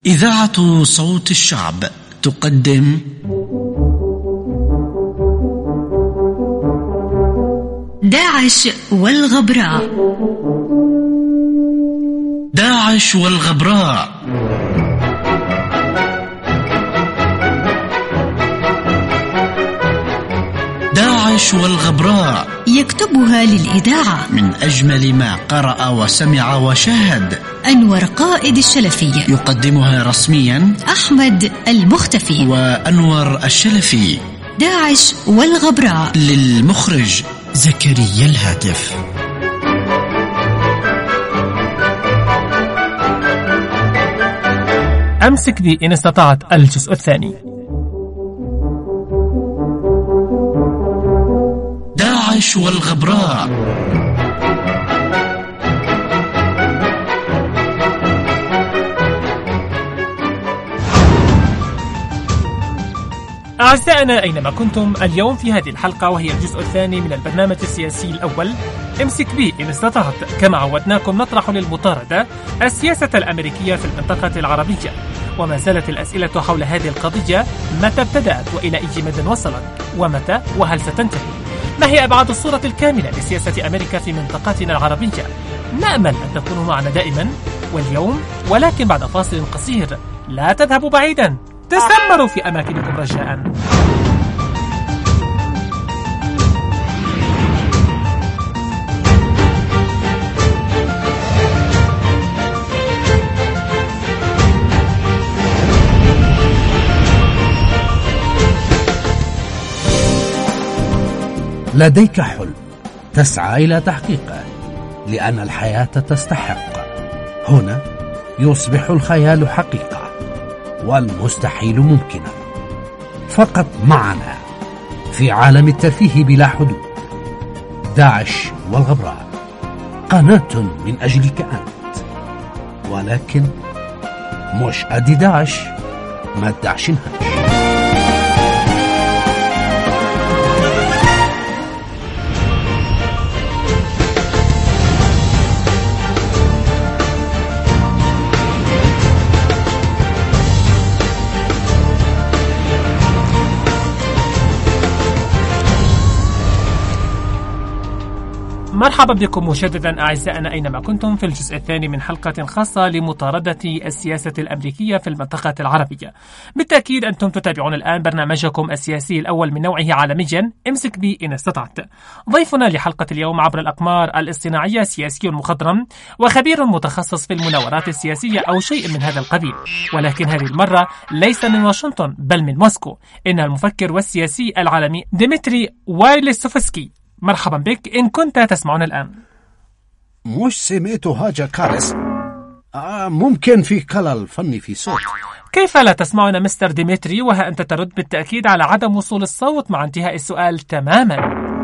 إذاعة صوت الشعب تقدم داعش والغبراء. داعش والغبراء. داعش والغبراء يكتبها للإذاعة من أجمل ما قرأ وسمع وشاهد أنور قائد الشلفي. يقدمها رسميا أحمد المختفي وأنور الشلفي. داعش والغبراء للمخرج زكريا الهاتف. أمسك بي إن استطعت. الجزء الثاني. داعش والغبراء. أعزائنا أينما كنتم، اليوم في هذه الحلقة وهي الجزء الثاني من البرنامج السياسي الأول امسك بي إن استطعت. كما عودناكم نطرح للمطاردة السياسة الأمريكية في المنطقة العربية، وما زالت الأسئلة حول هذه القضية: متى ابتدأت وإلى أي مدى وصلت؟ ومتى وهل ستنتهي؟ ما هي أبعاد الصورة الكاملة لسياسة أمريكا في منطقتنا العربية؟ نأمل أن تكونوا معنا دائما واليوم، ولكن بعد فاصل قصير. لا تذهبوا بعيدا، تسمروا في أماكنكم رجاء. لديك حلم تسعى إلى تحقيقه لأن الحياة تستحق. هنا يصبح الخيال حقيقة والمستحيل ممكنا، فقط معنا في عالم الترفيه بلا حدود. داعش والغبراء، قناة من أجلك أنت، ولكن مش أدي داعش ما تدعشنهاش. مرحبا بكم مجددا أعزائنا أينما كنتم في الجزء الثاني من حلقة خاصة لمطاردة السياسة الأمريكية في المنطقة العربية. بالتأكيد أنتم تتابعون الآن برنامجكم السياسي الأول من نوعه عالميا، امسك بي إن استطعت. ضيفنا لحلقة اليوم عبر الأقمار الاصطناعية سياسي مخضرم وخبير متخصص في المناورات السياسية أو شيء من هذا القبيل، ولكن هذه المرة ليس من واشنطن بل من موسكو. إنه المفكر والسياسي العالمي ديمتري وايلسوفسكي. مرحبا بك إن كنت تسمعون الآن. مش سمعته هاجا كارس. ممكن في خلل فني في صوت. كيف لا تسمعنا مستر ديمتري وها أنت ترد بالتأكيد على عدم وصول الصوت مع انتهاء السؤال تماما؟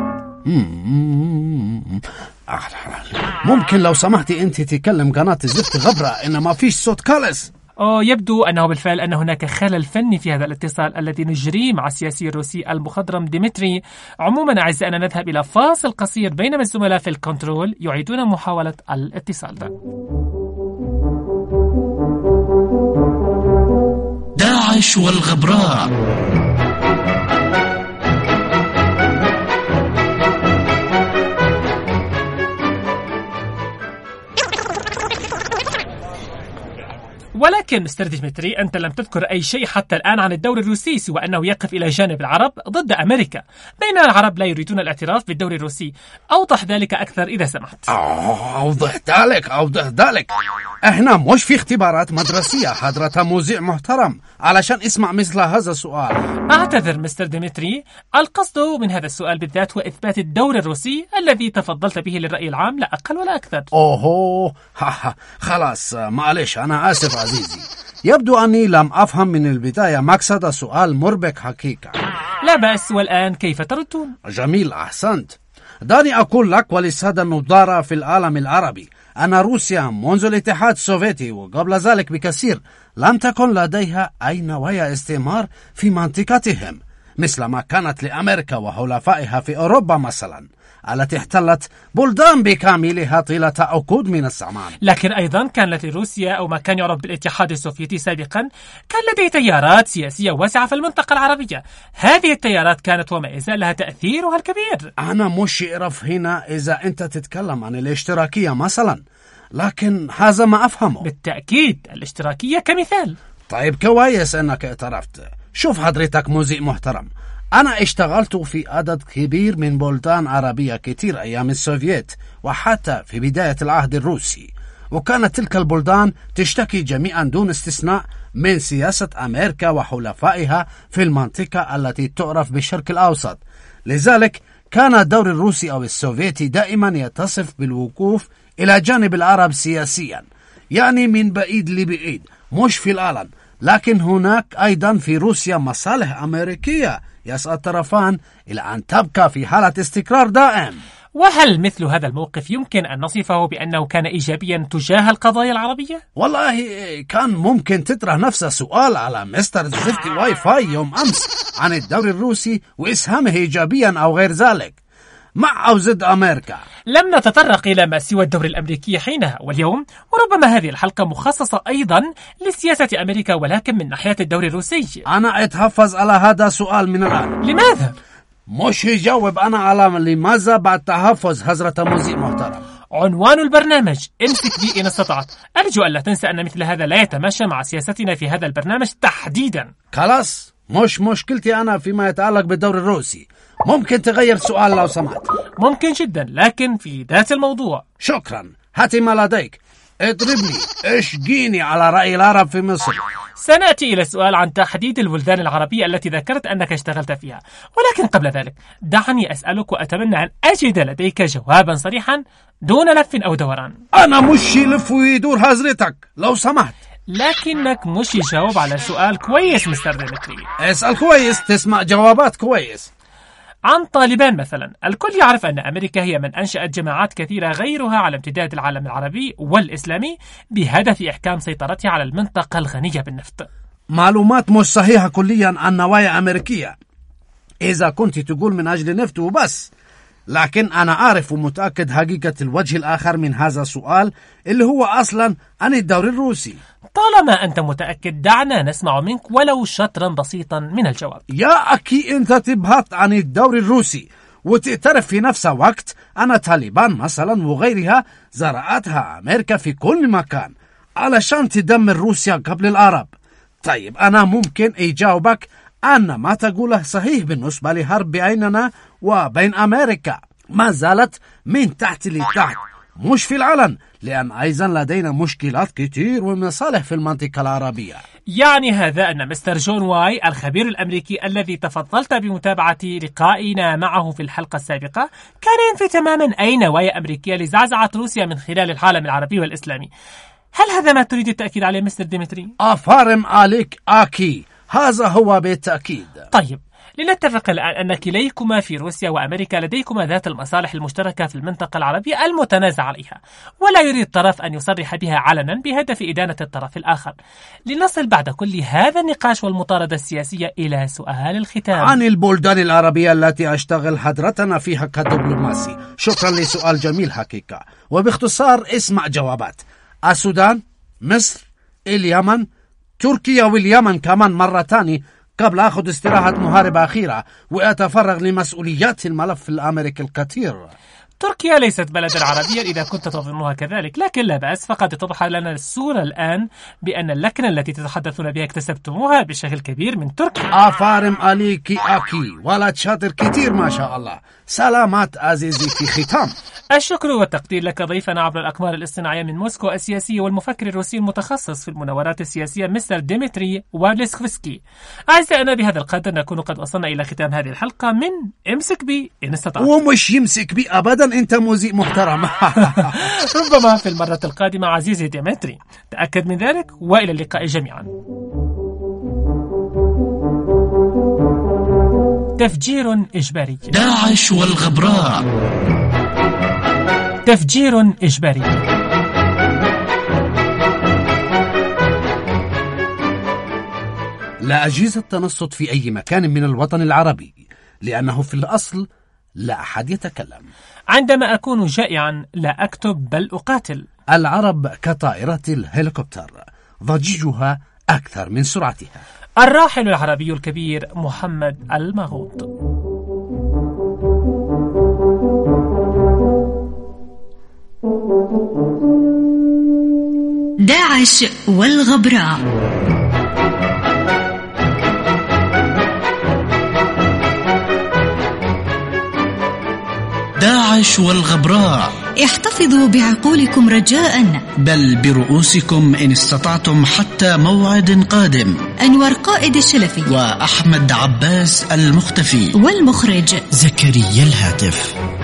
ممكن لو سمحتي أنت تكلم قناة الزفت غبرة إن ما فيش صوت كارس. يبدو أنه بالفعل أن هناك خلل فني في هذا الاتصال الذي نجريه مع السياسي الروسي المخضرم ديمتري. عموما أعزائنا نذهب إلى فاصل قصير بينما الزملاء في الكنترول يعيدون محاولة الاتصال ده. داعش والغبراء. ولكن مستر ديمتري، أنت لم تذكر أي شيء حتى الآن عن الدور الروسي سوى أنه يقف إلى جانب العرب ضد أمريكا، بينما العرب لا يريدون الاعتراف بالدور الروسي. أوضح ذلك أكثر إذا سمحت. أوضح ذلك. إحنا مش في اختبارات مدرسية حضرة مذيع محترم علشان اسمع مثل هذا السؤال. أعتذر مستر ديمتري، القصد من هذا السؤال بالذات هو إثبات الدور الروسي الذي تفضلت به للرأي العام، لا أقل ولا أكثر. خلاص معلش، أنا آسف عزيزي. يبدو أني لم أفهم من البداية مقصد السؤال مربك حقيقة. لا بأس، والآن كيف تردون؟ جميل، أحسنت. دعني أقول لك وللسادة النظارة في العالم العربي أن روسيا منذ الاتحاد السوفيتي وقبل ذلك بكثير لم تكن لديها أي نوايا استعمار في منطقتهم، مثل ما كانت لأمريكا وحلفائها في أوروبا مثلا. التي احتلت بلدان بكاملها طيلة عقود من الزمان. لكن أيضا كان لدى روسيا أو ما كان يعرف بالاتحاد السوفيتي سابقا كان لديه تيارات سياسية واسعة في المنطقة العربية. هذه التيارات كانت وما يزال لها تأثيرها الكبير. أنا مش أعرف هنا إذا أنت تتكلم عن الاشتراكية مثلا، لكن هذا ما أفهمه. بالتأكيد الاشتراكية كمثال. طيب كويس أنك اعترفت. شوف حضرتك مذيع محترم، أنا اشتغلت في عدد كبير من بلدان عربية كتير أيام السوفييت وحتى في بداية العهد الروسي، وكانت تلك البلدان تشتكي جميعا دون استثناء من سياسة أمريكا وحلفائها في المنطقة التي تعرف بالشرق الأوسط. لذلك كان الدور الروسي أو السوفيتي دائما يتصف بالوقوف إلى جانب العرب سياسيا، يعني من بعيد لبعيد مش في العلن. لكن هناك أيضا في روسيا مصالح أمريكية يسعى الطرفان إلى أن تبقى في حالة استقرار دائم. وهل مثل هذا الموقف يمكن أن نصفه بأنه كان إيجابيا تجاه القضايا العربية؟ والله كان ممكن تطرح نفس السؤال على مستر زفت واي فاي يوم أمس عن الدور الروسي وإسهامه إيجابيا أو غير ذلك مع أو ضد أمريكا. لم نتطرق إلى ما سوى الدور الأمريكي حينها، واليوم وربما هذه الحلقة مخصصة أيضا لسياسة أمريكا ولكن من ناحية الدور الروسي. أنا أتحفظ على هذا السؤال من الآن. لماذا؟ مش يجاوب أنا على لماذا بعد تحفظ حضرة مذيع محترم. عنوان البرنامج امسك بي إن استطعت. أرجو ألا تنسى أن مثل هذا لا يتماشى مع سياستنا في هذا البرنامج تحديدا. خلاص مش مشكلتي أنا فيما يتعلق بالدور الروسي. ممكن تغير سؤال لو سمحت؟ ممكن جدا، لكن في ذات الموضوع. شكرا. هاتي ما لديك، اضربني اشجيني على رأي العرب في مصر. سنأتي إلى السؤال عن تحديد البلدان العربية التي ذكرت أنك اشتغلت فيها، ولكن قبل ذلك دعني أسألك وأتمنى أن أجد لديك جوابا صريحا دون لف أو دوران. أنا مش يلف ويدور حضرتك لو سمحت. لكنك مش يجاوب على سؤال كويس مستر ديمتري. اسأل كويس تسمع جوابات كويس. عن طالبان مثلا، الكل يعرف أن أمريكا هي من أنشأت جماعات كثيرة غيرها على امتداد العالم العربي والإسلامي بهدف إحكام سيطرتها على المنطقة الغنية بالنفط. معلومات مش صحيحة كليا عن نوايا أمريكية إذا كنت تقول من أجل نفط وبس، لكن أنا أعرف ومتأكد حقيقة الوجه الآخر من هذا السؤال اللي هو أصلا عن الدور الروسي. طالما أنت متأكد دعنا نسمع منك ولو شطرا بسيطا من الجواب. يا أكي أنت تبحث عن الدور الروسي وتعترف في نفس الوقت أن طالبان مثلا وغيرها زرعتها أمريكا في كل مكان علشان تدمر روسيا قبل العرب. طيب أنا ممكن أجاوبك أن ما تقوله صحيح بالنسبة لحرب بيننا وبين أمريكا ما زالت من تحت لتحت مش في العلن، لأن أيضا لدينا مشكلات كتير ومصالح في المنطقة العربية. يعني هذا أن مستر جون واي الخبير الأمريكي الذي تفضلت بمتابعة لقائنا معه في الحلقة السابقة كان ينفي تماما أي نوايا أمريكية لزعزعة روسيا من خلال العالم العربي والإسلامي. هل هذا ما تريد التأكيد عليه مستر ديمتري؟ أفارم عليك أكي، هذا هو بالتأكيد. طيب لنتفق الآن أن كليكما في روسيا وأمريكا لديكما ذات المصالح المشتركة في المنطقة العربية المتنازع عليها، ولا يريد طرف أن يصرح بها علنا بهدف إدانة الطرف الآخر. لنصل بعد كل هذا النقاش والمطاردة السياسية إلى سؤال الختام عن البلدان العربية التي أشتغل حضرتنا فيها كدبلوماسي. شكرا لسؤال جميل حقيقة، وباختصار اسمع جوابات: السودان، مصر، اليمن، تركيا واليمن كمان مرة تاني قبل أخذ استراحة محاربة أخيرة وأتفرغ لمسؤوليات الملف الأمريكي الكثير. تركيا ليست بلدا عربيا إذا كنت تظنها كذلك، لكن لا بأس، فقد اتضح لنا الصورة الآن بأن اللكنة التي تتحدثون بها اكتسبتموها بشكل كبير من تركيا. أفارم عليكي أكي، ولد شاطر كتير ما شاء الله. سلامات عزيزي في ختام. الشكر والتقدير لك ضيفنا عبر الأقمار الاصطناعية من موسكو السياسية والمفكر الروسي المتخصص في المناورات السياسية مستر ديمتري واليسكوفسكي. أعزائنا بهذا القدر نكون قد وصلنا إلى ختام هذه الحلقة من امسك بي إن استطعت. ومش يمسك بي أبدا، أنت مذيع محترم. ربما في المرة القادمة عزيزي ديمتري، تأكد من ذلك، وإلى اللقاء جميعا. تفجير إجباري. داعش والغبراء. تفجير إجباري. لا أجيز التنصت في أي مكان من الوطن العربي، لأنه في الأصل لا أحد يتكلم. عندما أكون جائعا لا أكتب بل أقاتل. العرب كطائرة الهليكوبتر، ضجيجها أكثر من سرعتها. الراحل العربي الكبير محمد المغوط. داعش والغبراء. داعش والغبراء. احتفظوا بعقولكم رجاء، بل برؤوسكم إن استطعتم حتى موعد قادم. أنور قائد الشلفي وأحمد عباس المختفي، والمخرج زكريا الهاتف.